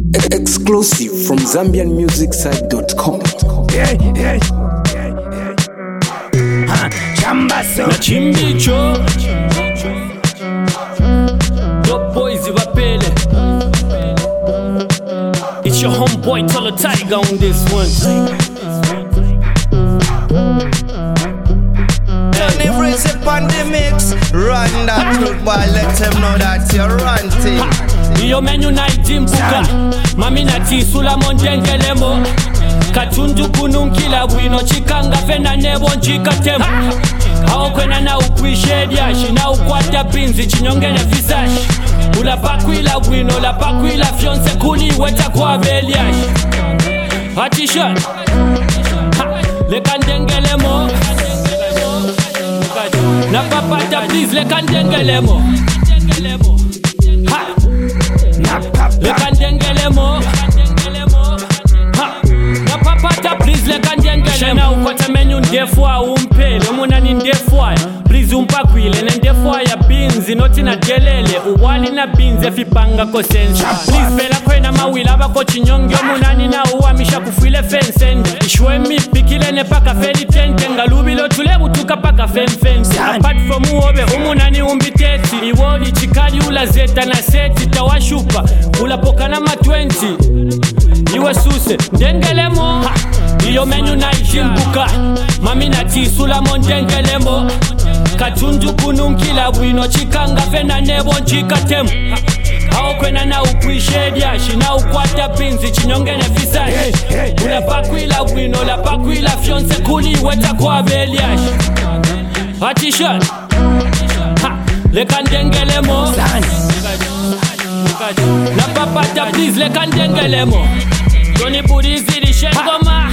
Exclusive from ZambianMusicSite.com. Na chimbicho Dope boys ivapele. It's your homeboy Tolo Tiger on this one. Tony Rizzy on the mix. Run that look boy, let him know that you're ranting. Iyo menu na ijimbuka Mami na tisula monjengelemo Katundu kununkila wino chikanga fena nebo nchika temu Hao kwena na upwished yashi na ukwata pinzi chinyongene fisashi Ula pakwila wino la pakwila fyonse kuli weta kwa veli yashi Hatisha Lekandengelemo Na papata please lekandengelemo Ha Lekandengelemo Na papata please lekandengelemo Shena ukwata menu ndefwa umpele Umunani ndefwa Please umpakwile Nendefwa ya binzi Noti na delele Uwali na binzi Fipanga kosensa Please fela kwena mawila Bako chinyongi Umunani na uwamisha kufuile fensendi Ishwe mipikile ne paka feli tente Ngalubilo tulebu tuka paka fenfensi Apart from uobe Umunani umbiteti Iwoli chikali ula zeta na seti Tawashupa Ula poka na ma 20 Iwe suse Ndengelemo Iyo menu na ijimbuka Mami na tisula mondengelemo Katundu kununkila wino chikanga fena nebo nchika temu Hao kwena na upwished yashi na ukwata pinzi chinyongene fisashi Ula pakwila wino la pakwila fyonse kuli weta kwa veli yashi Hatisha Lekandengelemo Na papata please lekandengelemo Tony Budizi di shengoma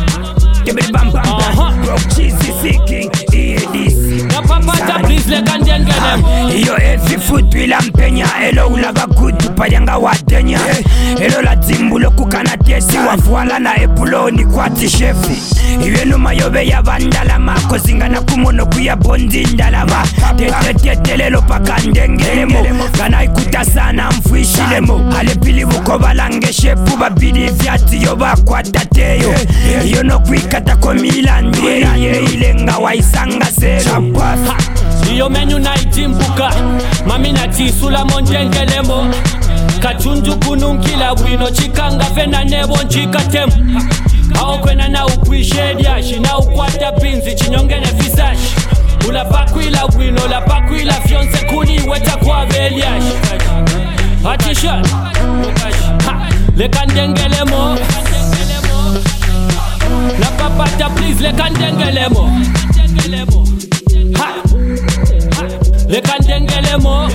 Broke cheesy seeking EADC. Na papata please lekandengelemo Iyo every food wila mpenya. Elo ulaga kudu payanga wadenya. Elo la timbulo kukana tesi. Wafuala na epulo ni kwa tishefi. Iwe numa yobe ya vandala mako. Zingana kumono kuya bondi ndalama. Tetelelo paka ndengelemo. Gana ikuta sana mfuishilemo. Alepili vukoba lange shefu. Babidi vyati yoba kwa tateyo. Iyo no kuikata komilandi. Ye ilenga waisanga sero. Iyo menu na ijimbuka Mami na tisula monjengelemo Katundu kununkila wino chikanga fena nebo nchika temu Hao kwena na upwished yashi na ukwata pinzi chinyongene fisashi Ula pakwila wino la pakwila fyonse kuli weta kwa veli yashi Hatisha Lekandengelemo Na papata please lekandengelemo Lekandengelemo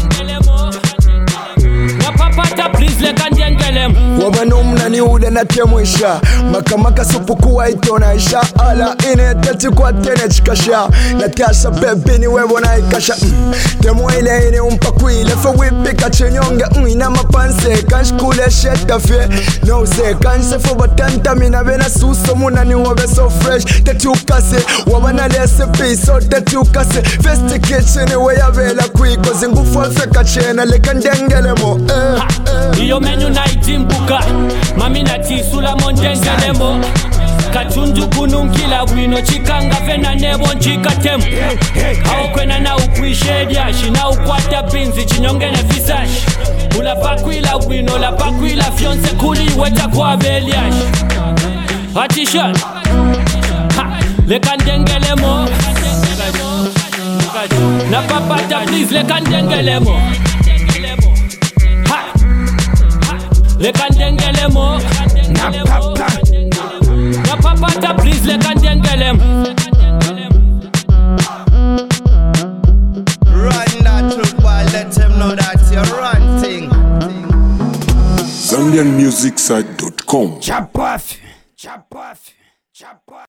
Na papata please lekandengelemo Wabanumna ni ude na temwisha Makamaka supu kuwa itonaisha Ala ine tati kwa tene chikasha Natasha bebe ni wewo na ikasha Temwa ile ine umpakwile Fe wipika chenyonge ina mapanse Kanshkule sheta fe No se kanse fo batanta mina bena suso Muna ni wabe so fresh Tati ukase Wabana lese piso Tati ukase Festi kitchen we ya vela kwiko Zingufu alfeka chena Lekandengelemo Iyo menu na ijimbuka Mami na tisula mondengelemo Katundu kununkila wino chikanga fena nebo nchika temu Hao kwena na upwished yashi na ukwata pinzi chinyongene fisashi Ula pakwila wino la pakwila fyonse kuli weta kwa veli yashi Hatisha Lekandengelemo Na papata please lekandengelemo Lekandengelemo Na papata please lekandengelemo Run that look boy, let him know that you're ranting. ZambianMusicSite.com. Chap off.